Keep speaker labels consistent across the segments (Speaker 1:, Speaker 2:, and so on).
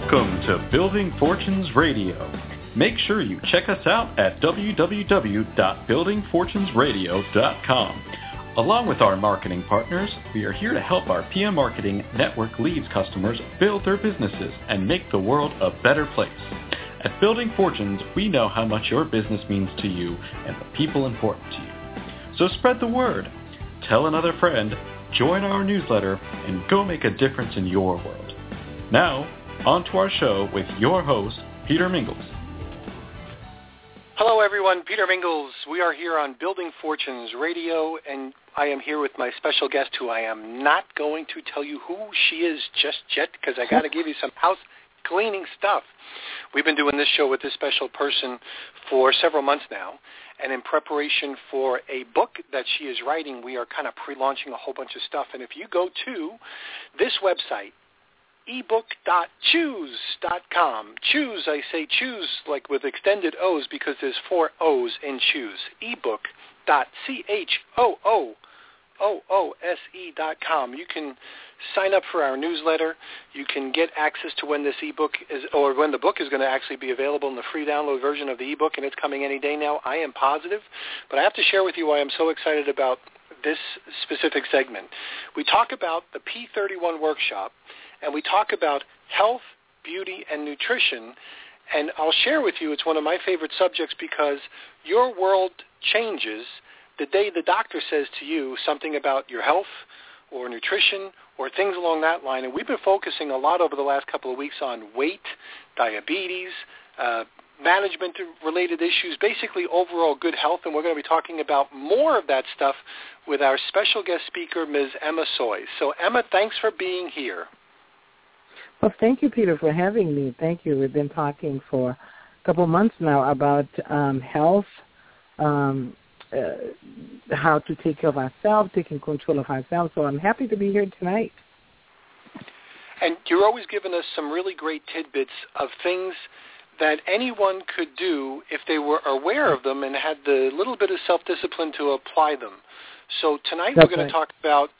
Speaker 1: Welcome to Building Fortunes Radio. Make sure you check us out at www.buildingfortunesradio.com. Along with our marketing partners, we are here to help our PM Marketing Network Leads customers build their businesses and make the world a better place. At Building Fortunes, we know how much your business means to you and the people important to you. So spread the word. Tell another friend, join our newsletter, and go make a difference in your world. Now, on to our show with your host, Peter Mingles.
Speaker 2: Hello, everyone. Peter Mingles. We are here on Building Fortunes Radio, and I am here with my special guest, who I am not going to tell you who she is just yet, because I got to give you some house cleaning stuff. We've been doing this show with this special person for several months now, and in preparation for a book that she is writing, we are kind of pre-launching a whole bunch of stuff. And if you go to this website, ebook.choose.com. Choose, I say choose like with extended O's because there's 4 O's in choose. ebook.choose.com. You can sign up for our newsletter. You can get access to when this ebook is, or when the book is going to actually be available in the free download version of the ebook, and it's coming any day now. I am positive. But I have to share with you why I'm so excited about this specific segment. We talk about the P31 workshop, and we talk about health, beauty, and nutrition. And I'll share with you, it's one of my favorite subjects because your world changes the day the doctor says to you something about your health or nutrition or things along that line. And we've been focusing a lot over the last couple of weeks on weight, diabetes, management-related issues, basically overall good health. And we're going to be talking about more of that stuff with our special guest speaker, Ms. Emma Soy. So, Emma, thanks for being here.
Speaker 3: Well, thank you, Peter, for having me. Thank you. We've been talking for a couple of months now about health, how to take care of ourselves, taking control of ourselves. So I'm happy to be here tonight.
Speaker 2: And you're always giving us some really great tidbits of things that anyone could do if they were aware of them and had the little bit of self-discipline to apply them. So tonight we're going to talk about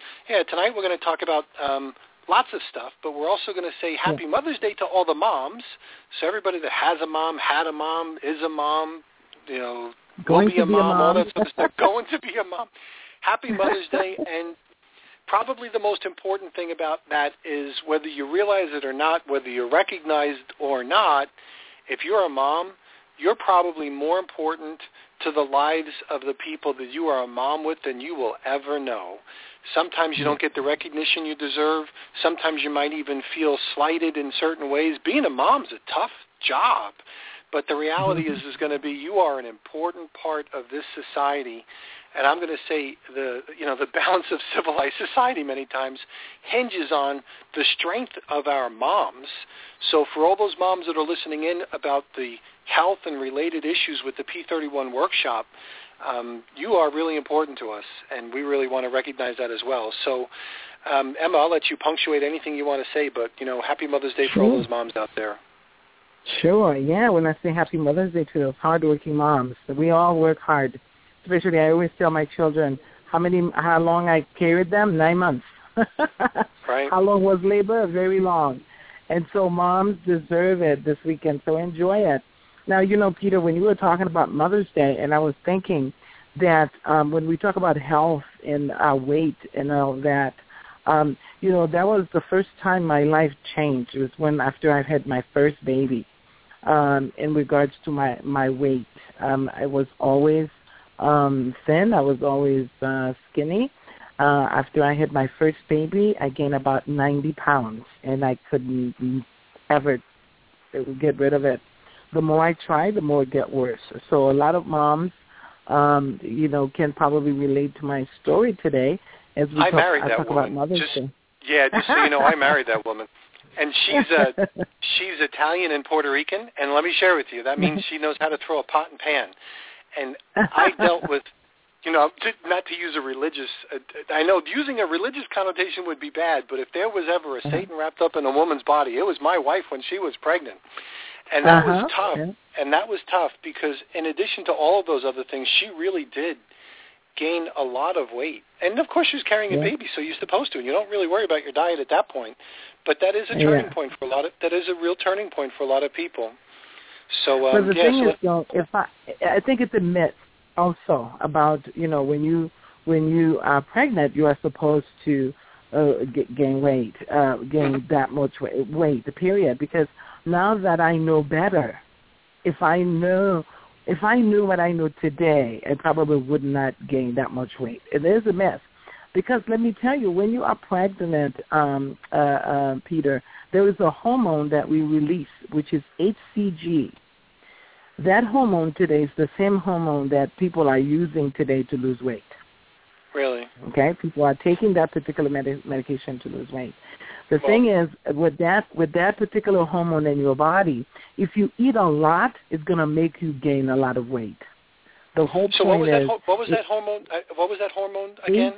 Speaker 2: lots of stuff, but we're also going to say Happy Mother's Day to all the moms. So everybody that has a mom, had a mom, is a mom, will be a mom, all that sort of stuff, going to be a mom. Happy Mother's Day. And probably the most important thing about that is whether you realize it or not, whether you're recognized or not, if you're a mom, you're probably more important to the lives of the people that you are a mom with than you will ever know. Sometimes you don't get the recognition you deserve. Sometimes you might even feel slighted in certain ways. Being a mom's a tough job. But the reality is going to be you are an important part of this society. And I'm going to say the balance of civilized society many times hinges on the strength of our moms. So for all those moms that are listening in about the health and related issues with the P31 workshop, you are really important to us, and we really want to recognize that as well. So, Emma, I'll let you punctuate anything you want to say, but, Happy Mother's Day for all those moms out there.
Speaker 3: Sure, yeah. When I say Happy Mother's Day to those hardworking moms, we all work hard. Especially, I always tell my children how long I carried them, 9 months.
Speaker 2: Right.
Speaker 3: How long was labor? Very long. And so moms deserve it this weekend, so enjoy it. Now, Peter, when you were talking about Mother's Day, and I was thinking that when we talk about health and weight and all that, that was the first time my life changed. It was after I had my first baby in regards to my weight. I was always thin. I was always skinny. After I had my first baby, I gained about 90 pounds, and I couldn't ever get rid of it. The more I try, the more it gets worse. So a lot of moms, can probably relate to my story today as we talk about Mother's Day.
Speaker 2: Yeah, just so you know, I married that woman. And she's Italian and Puerto Rican, and let me share with you, that means she knows how to throw a pot and pan. And I dealt with, not to use a religious, I know using a religious connotation would be bad, but if there was ever a Satan wrapped up in a woman's body, it was my wife when she was pregnant. And that was tough. Yeah. And that was tough because in addition to all of those other things, she really did gain a lot of weight. And, of course, she was carrying a baby, so you're supposed to. And you don't really worry about your diet at that point. But that is a turning point for a lot of – that is a real turning point for a lot of people. So,
Speaker 3: but the thing is, though, I think it's a myth also about, when you are pregnant, you are supposed to gain weight, gain that much weight, period. Because now that I know better, if I knew what I know today, I probably would not gain that much weight. It is a myth. Because let me tell you, when you are pregnant, Peter, there is a hormone that we release, which is HCG. That hormone today is the same hormone that people are using today to lose weight.
Speaker 2: Really?
Speaker 3: Okay? People are taking that particular medication to lose weight. The thing is, with that particular hormone in your body, if you eat a lot, it's going to make you gain a lot of weight. The whole point is...
Speaker 2: What was that hormone? What was that hormone again?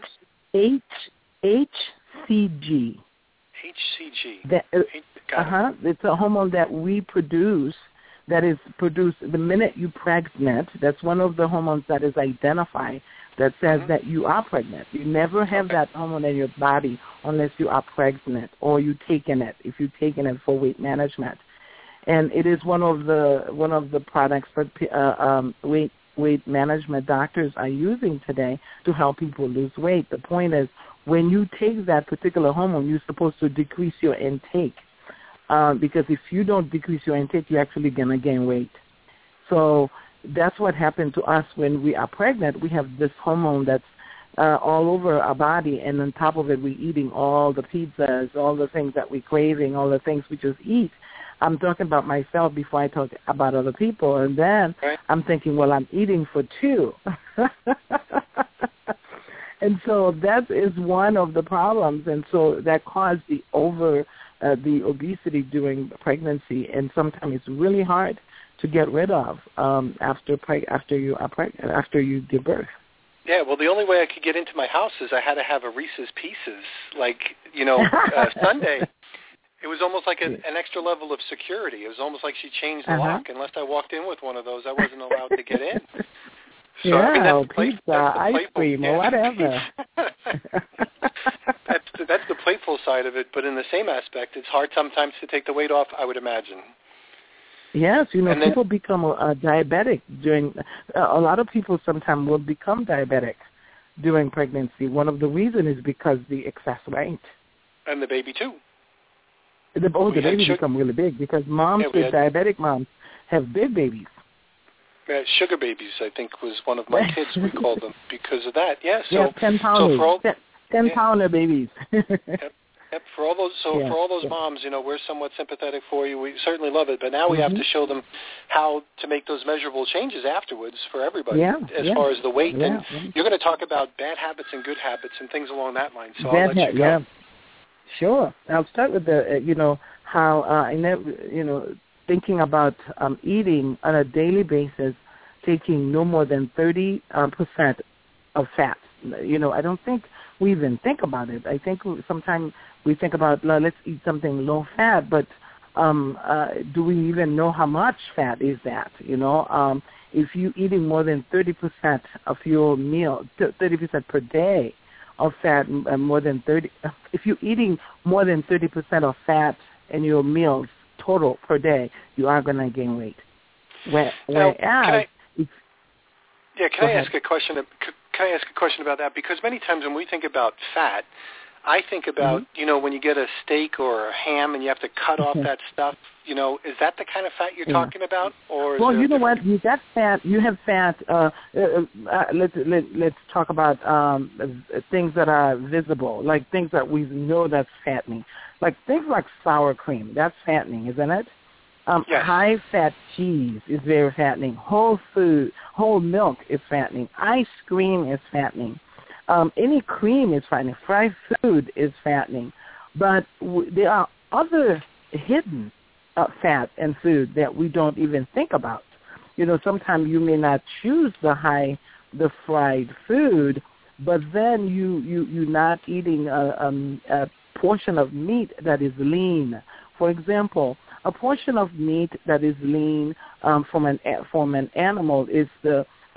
Speaker 3: HCG.
Speaker 2: HCG.
Speaker 3: It's a hormone that we produce, that is produced the minute you're pregnant. That's one of the hormones that is identified that says that you are pregnant. You never have that hormone in your body unless you are pregnant or you're taking it, if you're taking it for weight management. And it is one of the products that weight management doctors are using today to help people lose weight. The point is, when you take that particular hormone, you're supposed to decrease your intake. Because if you don't decrease your intake, you're actually going to gain weight. So that's what happened to us when we are pregnant. We have this hormone that's all over our body, and on top of it, we're eating all the pizzas, all the things that we're craving, all the things we just eat. I'm talking about myself before I talk about other people, and then I'm thinking, well, I'm eating for two. And so that is one of the problems, and so that caused the obesity during pregnancy, and sometimes it's really hard to get rid of after you give birth.
Speaker 2: Yeah, well, the only way I could get into my house is I had to have a Reese's Pieces, Sunday. It was almost like an extra level of security. It was almost like she changed the lock. Unless I walked in with one of those, I wasn't allowed to get in. So,
Speaker 3: pizza, ice cream, or whatever.
Speaker 2: That's the playful side of it, but in the same aspect, it's hard sometimes to take the weight off, I would imagine.
Speaker 3: Yes, people become diabetic during. A lot of people sometimes will become diabetic during pregnancy. One of the reasons is because the excess weight.
Speaker 2: And the baby too.
Speaker 3: The baby become really big because diabetic moms have big babies.
Speaker 2: Sugar babies, I think, was one of my kids. We called them because of that. Yeah, so
Speaker 3: 10-pounders.
Speaker 2: So for all
Speaker 3: 10-pounder babies.
Speaker 2: Yep. For all those moms, we're somewhat sympathetic for you. We certainly love it, but now we have to show them how to make those measurable changes afterwards for everybody as far as the weight. And you're going to talk about bad habits and good habits and things along that line. So I'll let you go.
Speaker 3: Yeah. Sure. I'll start with the thinking about eating on a daily basis, taking no more than 30% of fat. I don't think we even think about it. I think sometimes we think about, let's eat something low fat, but do we even know how much fat is that? If you're eating more than 30% of your meal, 30% per day of fat, if you're eating more than 30% of fat in your meals total per day, you are going to gain weight.
Speaker 2: Can I ask a question? Can I ask a question about that? Because many times when we think about fat, I think about, when you get a steak or a ham and you have to cut off that stuff, is that the kind of fat you're talking about? Or
Speaker 3: well, you know what? You got fat. You have fat. Let's talk about things that are visible, like things that we know that's fattening. Like things like sour cream, that's fattening, isn't it?
Speaker 2: Yes.
Speaker 3: High-fat cheese is very fattening. Whole milk is fattening. Ice cream is fattening. Any cream is fattening. Fried food is fattening. But there are other hidden fat and food that we don't even think about. Sometimes you may not choose the fried food, but then you're not eating a portion of meat that is lean. For example, a portion of meat that is lean from an animal is the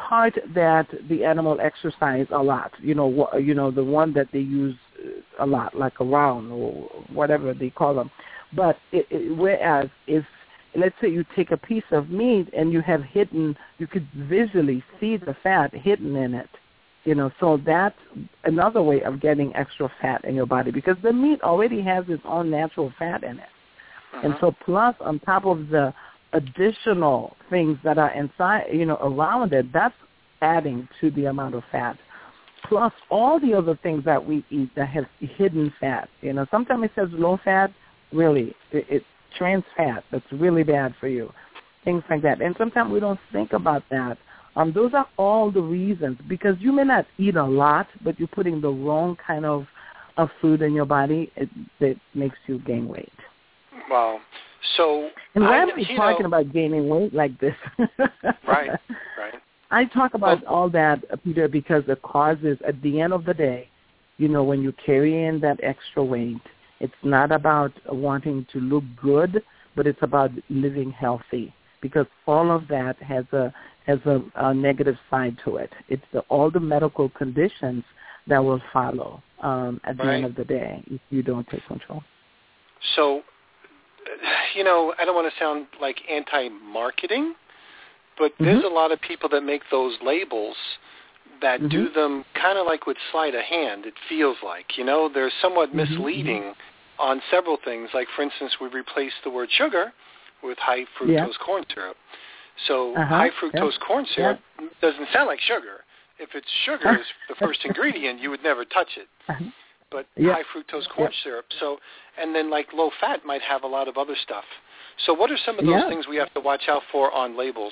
Speaker 3: cart that the animal exercise a lot. You know, the one that they use a lot, like a round or whatever they call them. But whereas if, let's say you take a piece of meat and you have hidden, you could visually see the fat hidden in it. You know, so that's another way of getting extra fat in your body because the meat already has its own natural fat in it. And so plus on top of the additional things that are inside, you know, around it, that's adding to the amount of fat. Plus all the other things that we eat that have hidden fat. You know, sometimes it says low fat, really, it's trans fat. That's really bad for you. Things like that. And sometimes we don't think about that. Those are all the reasons because you may not eat a lot, but you're putting the wrong kind of food in your body that makes you gain weight.
Speaker 2: Wow. So,
Speaker 3: and why am I talking about gaining weight like this?
Speaker 2: Right.
Speaker 3: I talk about all that, Peter, because the causes, at the end of the day, you know, when you carry in that extra weight, it's not about wanting to look good, but it's about living healthy because all of that has a negative side to it. It's all the medical conditions that will follow at the end of the day if you don't take control.
Speaker 2: So, you know, I don't want to sound like anti-marketing, but there's a lot of people that make those labels that do them kind of like with sleight of hand, it feels like. You know, they're somewhat misleading on several things. Like, for instance, we replaced the word sugar with high fructose corn syrup. So high fructose corn syrup doesn't sound like sugar. If it's sugar is the first ingredient, you would never touch it. But high fructose corn syrup. So, and then like low fat might have a lot of other stuff. So what are some of those things we have to watch out for on labels?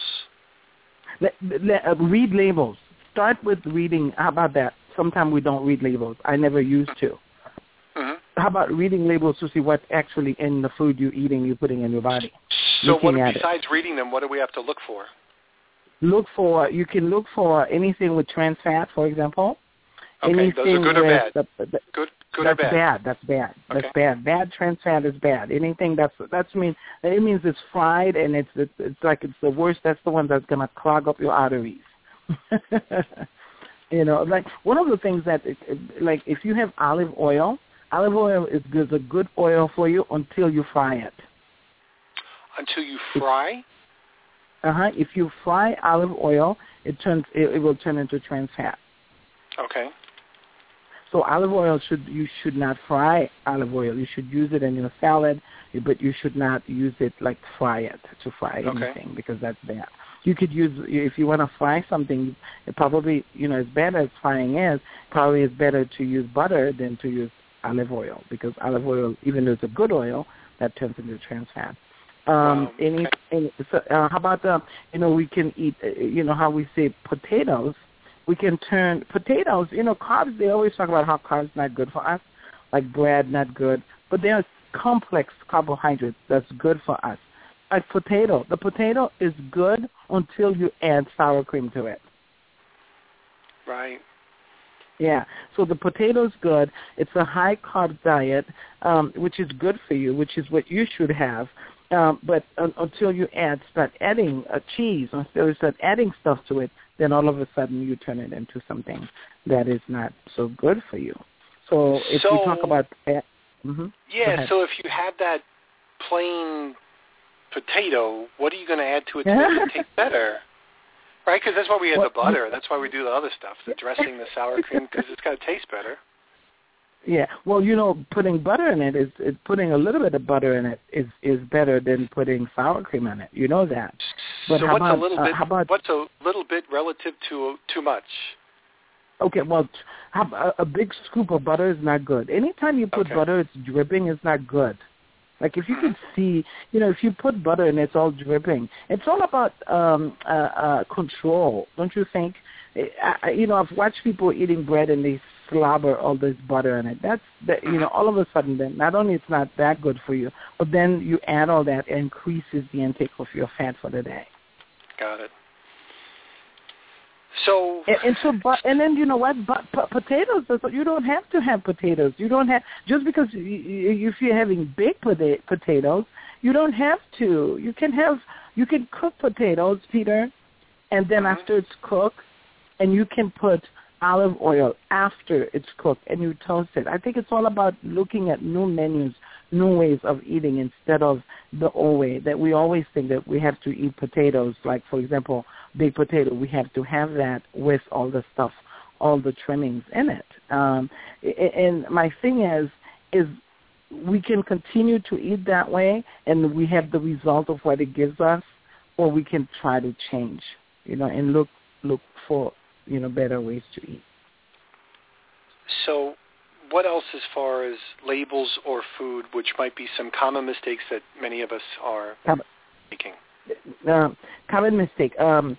Speaker 3: Read labels. Start with reading. How about that? Sometimes we don't read labels. I never used to. How about reading labels to see what's actually in the food you're eating, you're putting in your body?
Speaker 2: So besides reading them, what do we have to look for?
Speaker 3: You can look for anything with trans fat, for example.
Speaker 2: Okay,
Speaker 3: anything
Speaker 2: those are good or bad? Good or bad?
Speaker 3: That's bad. That's bad. Bad trans fat is bad. Anything it means it's fried and it's like it's the worst. That's the one that's gonna clog up your arteries. You know, like one of the things that like if you have olive oil is a good oil for you until you fry it.
Speaker 2: Until you fry?
Speaker 3: If you fry olive oil, it will turn into trans fat.
Speaker 2: Okay.
Speaker 3: So olive oil you should not fry olive oil. You should use it in your salad, but you should not use it like fry anything because that's bad. You could use, if you want to fry something, it probably, you know, as bad as frying is, probably it's better to use butter than to use olive oil because olive oil, even though it's a good oil, that turns into trans fat. How about, you know, we can eat, you know, how we say potatoes. We can turn potatoes, you know, carbs, they always talk about how carbs not good for us, like bread not good, but there's complex carbohydrates that's good for us. Like potato. The potato is good until you add sour cream to it.
Speaker 2: Right.
Speaker 3: Yeah. So the potato is good. It's a high-carb diet, which is good for you, which is what you should have. But until you start adding cheese, until you start adding stuff to it, then all of a sudden you turn it into something that is not so good for you. So if you talk about that.
Speaker 2: So if you have that plain potato, what are you going to add to it to make it taste better? Right, because that's why we add the butter. That's why we do the other stuff, the dressing, the sour cream, because it's got to taste better.
Speaker 3: Yeah, well, you know, putting butter in it is putting a little bit of butter in it is better than putting sour cream in it. You know that. But
Speaker 2: so what's a little bit relative to too much? Okay,
Speaker 3: well, a big scoop of butter is not good. Anytime you put butter, it's dripping. It's not good. Like if you can see, you know, if you put butter and it's all dripping, it's all about control, don't you think? You know, I've watched people eating bread and they slobber all this butter in it. You know, all of a sudden then, not only it's not that good for you, but then you add all that, it increases the intake of your fat for the day.
Speaker 2: Got it. So
Speaker 3: and then you know what? Potatoes. You don't have to have potatoes. You don't have just because if you're having baked potatoes, you don't have to. You can cook potatoes, Peter, and then after it's cooked, and you can put olive oil after it's cooked, and you toast it. I think it's all about looking at new menus, new ways of eating instead of the old way that we always think that we have to eat potatoes. Like, for example, baked potato, we have to have that with all the stuff, all the trimmings in it. And my thing is we can continue to eat that way, and we have the result of what it gives us, or we can try to change, and look for, better ways to eat.
Speaker 2: So what else as far as labels or food, which might be some common mistakes that many of us are making?
Speaker 3: Common mistake.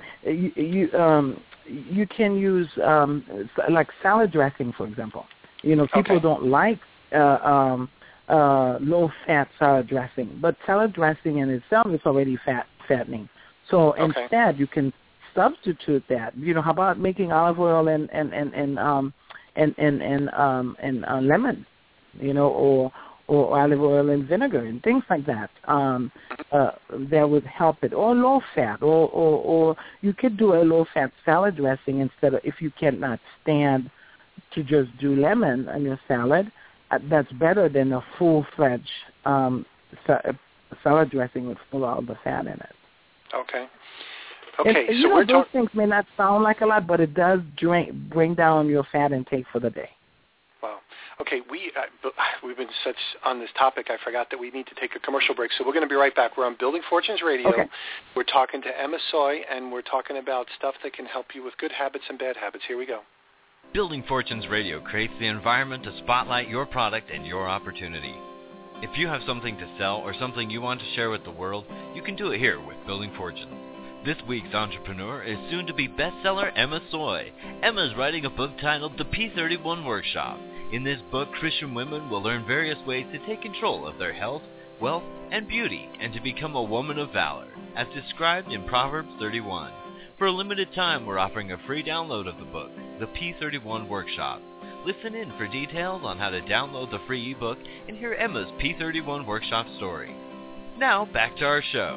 Speaker 3: You can use like salad dressing, for example. People don't like low-fat salad dressing, but salad dressing in itself is already fattening. So instead, you can substitute that. How about making olive oil and lemon, or olive oil and vinegar and things like that. That would help it. Or low fat, or you could do a low fat salad dressing instead of, if you cannot stand to just do lemon on your salad. That's better than a full-fledged salad dressing with full of the fat in it.
Speaker 2: Okay.
Speaker 3: And,
Speaker 2: so
Speaker 3: those things may not sound like a lot, but it does bring down your fat intake for the day.
Speaker 2: Wow. Okay, we've been such on this topic, I forgot that we need to take a commercial break. So we're going to be right back. We're on Building Fortunes Radio.
Speaker 3: Okay.
Speaker 2: We're talking to Emma Soy, and we're talking about stuff that can help you with good habits and bad habits. Here we go.
Speaker 4: Building Fortunes Radio creates the environment to spotlight your product and your opportunity. If you have something to sell or something you want to share with the world, you can do it here with Building Fortunes. This week's entrepreneur is soon-to-be bestseller Emma Soy. Emma is writing a book titled The P31 Workshop. In this book, Christian women will learn various ways to take control of their health, wealth, and beauty, and to become a woman of valor, as described in Proverbs 31. For a limited time, we're offering a free download of the book, The P31 Workshop. Listen in for details on how to download the free ebook and hear Emma's P31 Workshop story. Now, back to our show.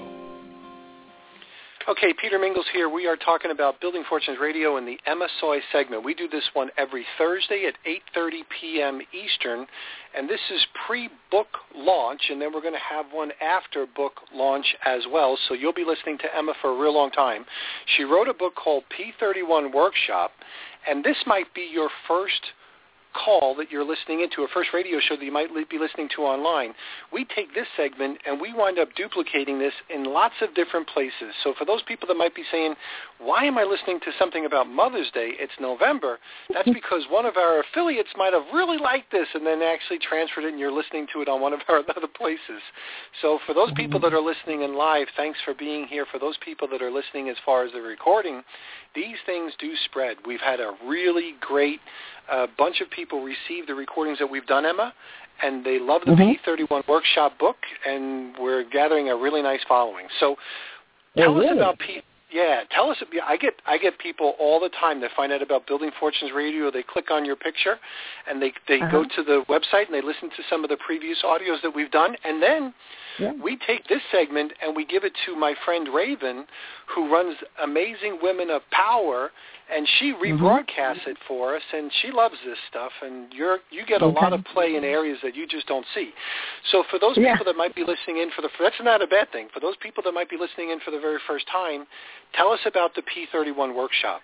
Speaker 2: Okay, Peter Mingles here. We are talking about Building Fortunes Radio in the Emma Soy segment. We do this one every Thursday at 8:30 p.m. Eastern, and this is pre-book launch, and then we're going to have one after book launch as well, so you'll be listening to Emma for a real long time. She wrote a book called P31 Workshop, and this might be your first call that you're listening into, a first radio show that you might be listening to online. We take this segment and we wind up duplicating this in lots of different places. So for those people that might be saying, why am I listening to something about Mother's Day? It's November. That's because one of our affiliates might have really liked this and then actually transferred it, and you're listening to it on one of our other places. So for those people that are listening in live, thanks for being here. For those people that are listening as far as the recording, these things do spread. We've had a really great bunch of people receive the recordings that we've done, Emma, and they love the P31 Workshop book, and we're gathering a really nice following. So tell us about tell us. I get people all the time that find out about Building Fortunes Radio. They click on your picture, and they go to the website, and they listen to some of the previous audios that we've done, and then we take this segment and we give it to my friend Raven, who runs Amazing Women of Power, and she rebroadcasts it for us, and she loves this stuff, and you get a lot of play in areas that you just don't see. So for those people that might be listening in that's not a bad thing. For those people that might be listening in for the very first time, tell us about the P31 Workshop.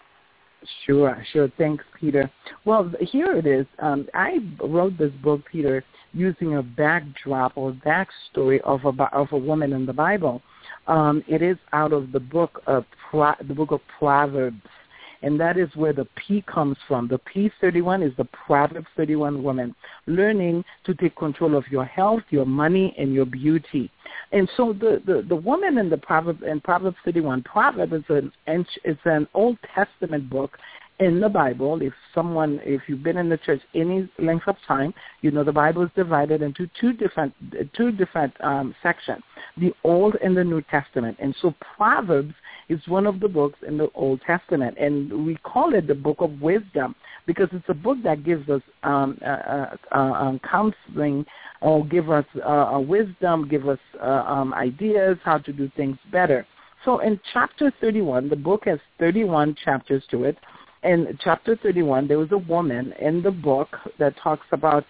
Speaker 3: Sure. Thanks, Peter. Well, here it is. I wrote this book, Peter, using a backdrop or backstory of a woman in the Bible. It is out of the book of Proverbs. And that is where the P comes from. The P31 is the Proverbs 31 woman, learning to take control of your health, your money, and your beauty. And so the woman in Proverbs 31, Proverbs is an Old Testament book in the Bible. If you've been in the church any length of time, you know the Bible is divided into two different sections, the Old and the New Testament. And so Proverbs is one of the books in the Old Testament, and we call it the Book of Wisdom because it's a book that gives us counseling, or give us wisdom, give us ideas how to do things better. So in chapter 31, the book has 31 chapters to it. In chapter 31, there was a woman in the book that talks about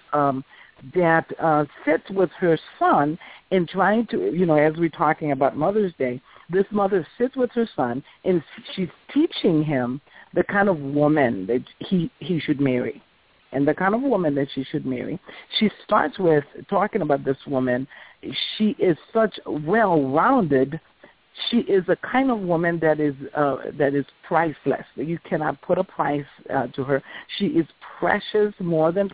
Speaker 3: that sits with her son in trying to, as we're talking about Mother's Day, this mother sits with her son and she's teaching him the kind of woman that he should marry. And the kind of woman that she should marry. She starts with talking about this woman. She is such well-rounded. She is a kind of woman that is priceless. You cannot put a price to her. She is precious more than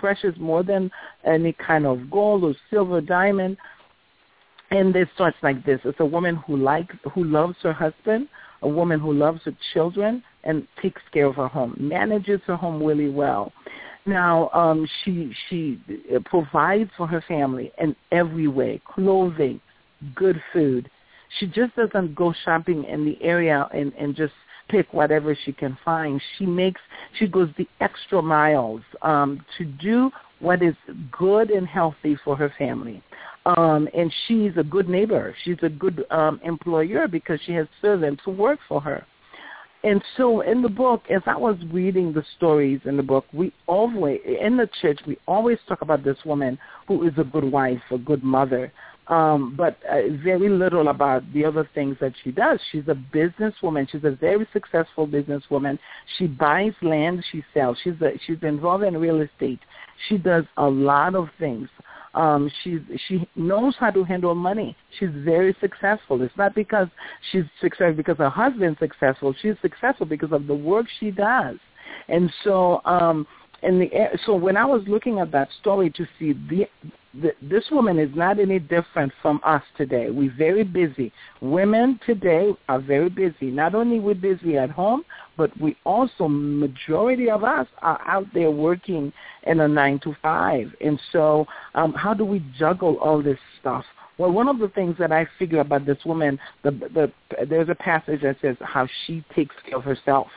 Speaker 3: any kind of gold or silver, diamond. And it starts like this. It's a woman who loves her husband, a woman who loves her children, and takes care of her home, manages her home really well. Now, she provides for her family in every way, clothing, good food. She just doesn't go shopping in the area and just pick whatever she can find. She goes the extra miles to do what is good and healthy for her family. And she's a good neighbor. She's a good employer because she has servants who work for her. And so in the book, as I was reading the stories in the book, in the church, we always talk about this woman who is a good wife, a good mother, but very little about the other things that she does. She's a businesswoman. She's a very successful businesswoman. She buys land, she sells. She's involved in real estate. She does a lot of things. She knows how to handle money. She's very successful. It's not because she's successful because her husband's successful. She's successful because of the work she does. And so, so when I was looking at that story to see this woman is not any different from us today. We're very busy. Women today are very busy. Not only we're busy at home, but we also, majority of us are out there working in a 9-to-5. And so how do we juggle all this stuff? Well, one of the things that I figure about this woman, there's a passage that says how she takes care of herself.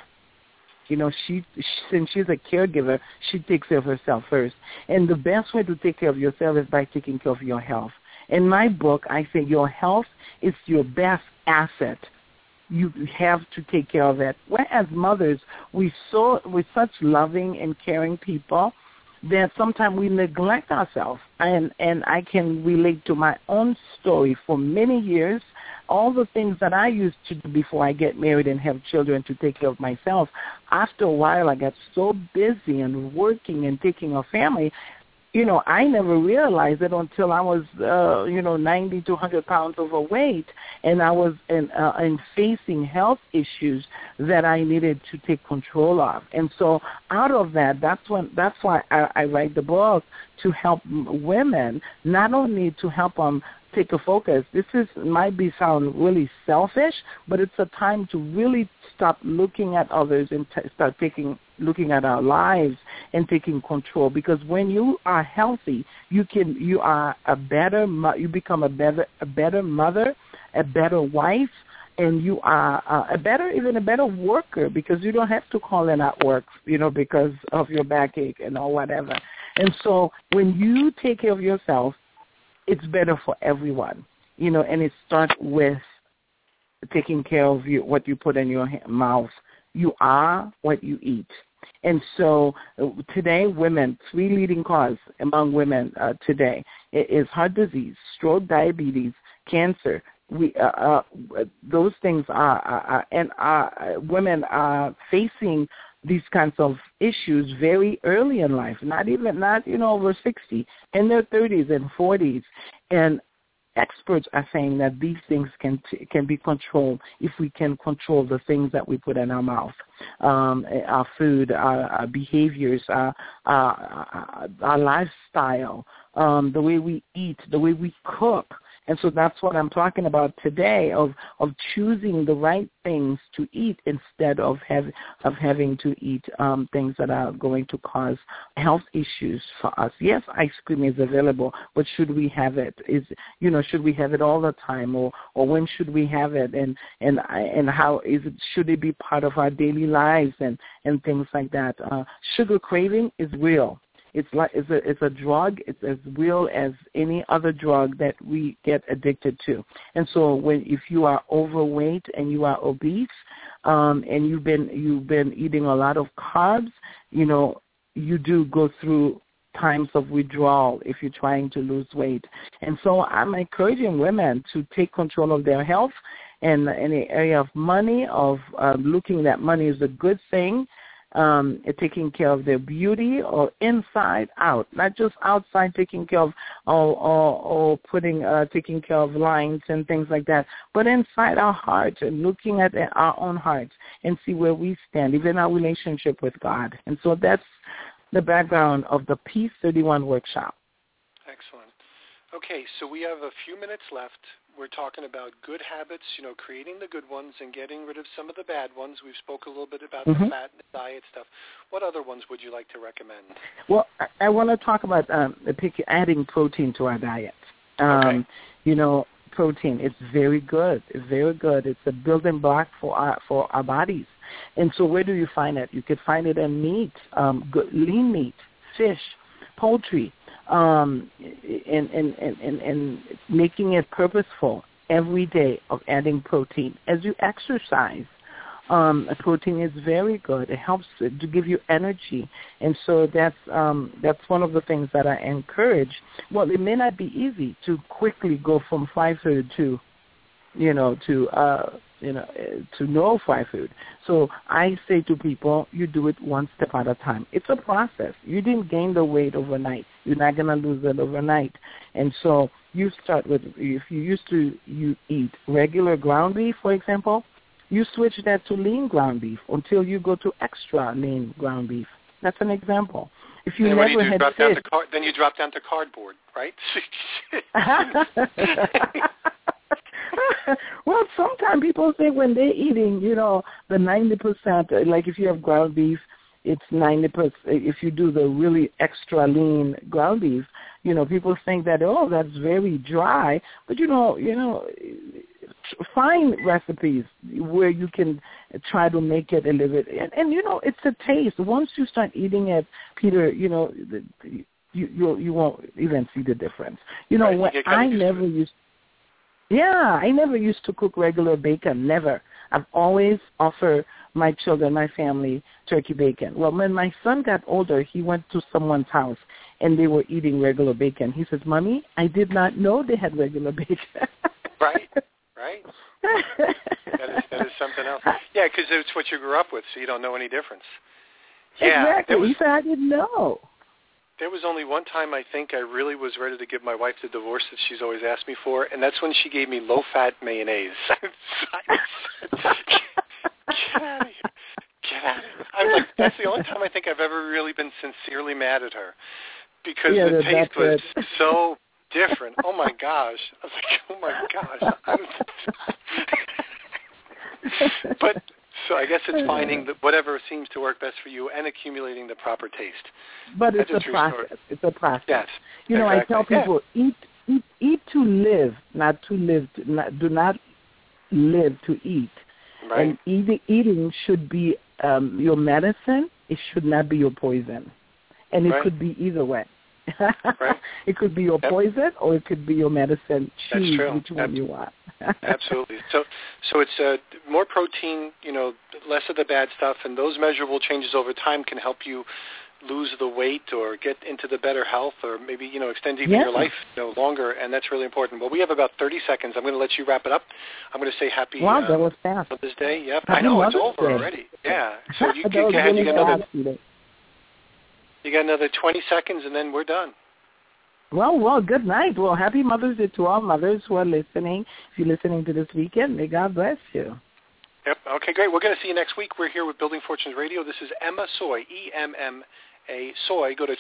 Speaker 3: Since she's a caregiver, she takes care of herself first. And the best way to take care of yourself is by taking care of your health. In my book, I say your health is your best asset. You have to take care of it. Whereas mothers, we're such loving and caring people that sometimes we neglect ourselves. And I can relate to my own story. For many years, all the things that I used to do before I get married and have children to take care of myself, after a while I got so busy and working and taking a family, I never realized it until I was, 90 to 100 pounds overweight, and I was in facing health issues that I needed to take control of. And so out of that, that's why I write the book, to help women, not only to help them take a focus. This might sound really selfish, but it's a time to really stop looking at others and start looking at our lives and taking control. Because when you are healthy, you become a better mother, a better wife, and you are a better worker, because you don't have to call in at work, because of your backache and or whatever. And so when you take care of yourself, it's better for everyone, and it starts with taking care of what you put in your mouth. You are what you eat. And so today, women, 3 leading causes among women today is heart disease, stroke, diabetes, cancer. Those things women are facing these kinds of issues very early in life, not over 60, in their 30s and 40s. And experts are saying that these things can be controlled if we can control the things that we put in our mouth, our food, our behaviors, our lifestyle, the way we eat, the way we cook. And so that's what I'm talking about today, of choosing the right things to eat instead of having to eat things that are going to cause health issues for us. Yes, ice cream is available, but should we have it? Should we have it all the time, or when should we have it? And how is it? Should it be part of our daily lives and things like that? Sugar craving is real. It's a drug. It's as real as any other drug that we get addicted to. And so if you are overweight and you are obese, and you've been eating a lot of carbs, you do go through times of withdrawal if you're trying to lose weight. And so I'm encouraging women to take control of their health and in the area of money, of looking that money is a good thing, taking care of their beauty, or inside out, not just outside taking care of taking care of lines and things like that, but inside our hearts and looking at our own hearts and see where we stand, even our relationship with God. And so that's the background of the Peace 31 workshop.
Speaker 2: Excellent. Okay, so we have a few minutes left. We're talking about good habits, creating the good ones and getting rid of some of the bad ones. We've spoke a little bit about the fat and the diet stuff. What other ones would you like to recommend?
Speaker 3: Well, I want to talk about adding protein to our diet.
Speaker 2: Okay.
Speaker 3: Protein, it's very good. It's very good. It's a building block for our bodies. And so where do you find it? You could find it in meat, lean meat, fish, poultry, and making it purposeful every day of adding protein. As you exercise, protein is very good. It helps to give you energy. And so that's one of the things that I encourage. Well, it may not be easy to quickly go from fried food to no fried food. So I say to people, you do it one step at a time. It's a process. You didn't gain the weight overnight. You're not going to lose it overnight. And so you start with, if you eat regular ground beef, for example, you switch that to lean ground beef until you go to extra lean ground beef. That's an example. If you
Speaker 2: and
Speaker 3: never had fish,
Speaker 2: then you drop down to cardboard, right?
Speaker 3: Well, sometimes people say when they're eating, the 90%, like if you have ground beef, it's 90%. If you do the really extra lean ground beef, people think that, that's very dry. But, find recipes where you can try to make it a little bit. And it's a taste. Once you start eating it, Peter, you won't even see the difference.
Speaker 2: Right,
Speaker 3: I never used to cook regular bacon, never. I've always offered my children, my family, turkey bacon. Well, when my son got older, he went to someone's house, and they were eating regular bacon. He says, Mommy, I did not know they had regular bacon.
Speaker 2: Right. That is something else. Yeah, because it's what you grew up with, so you don't know any difference. Yeah,
Speaker 3: exactly. He said, I didn't know.
Speaker 2: There was only one time I think I really was ready to give my wife the divorce that she's always asked me for, and that's when she gave me low-fat mayonnaise. Get out of here. Get out of here. I was like, that's the only time I think I've ever really been sincerely mad at her, because the taste was so different. Oh, my gosh. I was like, oh, my gosh. But so I guess it's finding whatever seems to work best for you and accumulating the proper taste.
Speaker 3: But it's a process.
Speaker 2: Story.
Speaker 3: It's a process.
Speaker 2: Yes.
Speaker 3: Exactly. I tell people, eat to live, not to live. Do not live to eat.
Speaker 2: Right.
Speaker 3: And eating should be your medicine. It should not be your poison. And it could be either way.
Speaker 2: Right.
Speaker 3: It could be your poison or it could be your medicine. Choose which one you want.
Speaker 2: Absolutely. So it's more protein, less of the bad stuff, and those measurable changes over time can help you lose the weight or get into the better health, or maybe extend even your life longer, and that's really important. Well, we have about 30 seconds. I'm going to let you wrap it up. I'm going to say happy
Speaker 3: that was fast.
Speaker 2: Mother's Day. Yep,
Speaker 3: Happy
Speaker 2: I know
Speaker 3: Mother's
Speaker 2: it's over
Speaker 3: Day.
Speaker 2: already. Yeah. So you got another 20 seconds, and then we're done.
Speaker 3: Well, good night. Well, happy Mother's Day to all mothers who are listening. If you're listening to this weekend, may God bless you.
Speaker 2: Yep. Okay, great. We're going to see you next week. We're here with Building Fortunes Radio. This is Emma Soy, EMMA Soy. Go to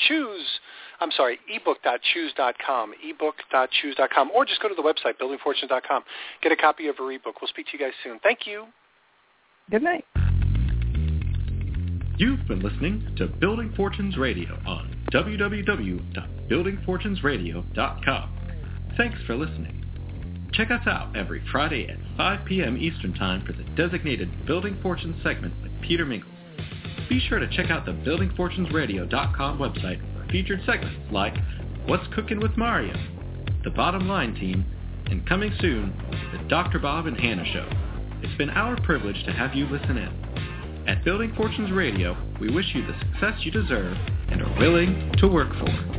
Speaker 2: ebook.choose.com, ebook.choose.com, or just go to the website, buildingfortunes.com. Get a copy of her ebook. We'll speak to you guys soon. Thank you.
Speaker 3: Good night.
Speaker 1: You've been listening to Building Fortunes Radio on www.buildingfortunesradio.com. Thanks for listening. Check us out every Friday at 5 p.m. Eastern Time for the designated Building Fortunes segment with Peter Mingles. Be sure to check out the buildingfortunesradio.com website for featured segments like What's Cooking with Mario, The Bottom Line Team, and coming soon, The Dr. Bob and Hannah Show. It's been our privilege to have you listen in. At Building Fortunes Radio, we wish you the success you deserve and are willing to work for.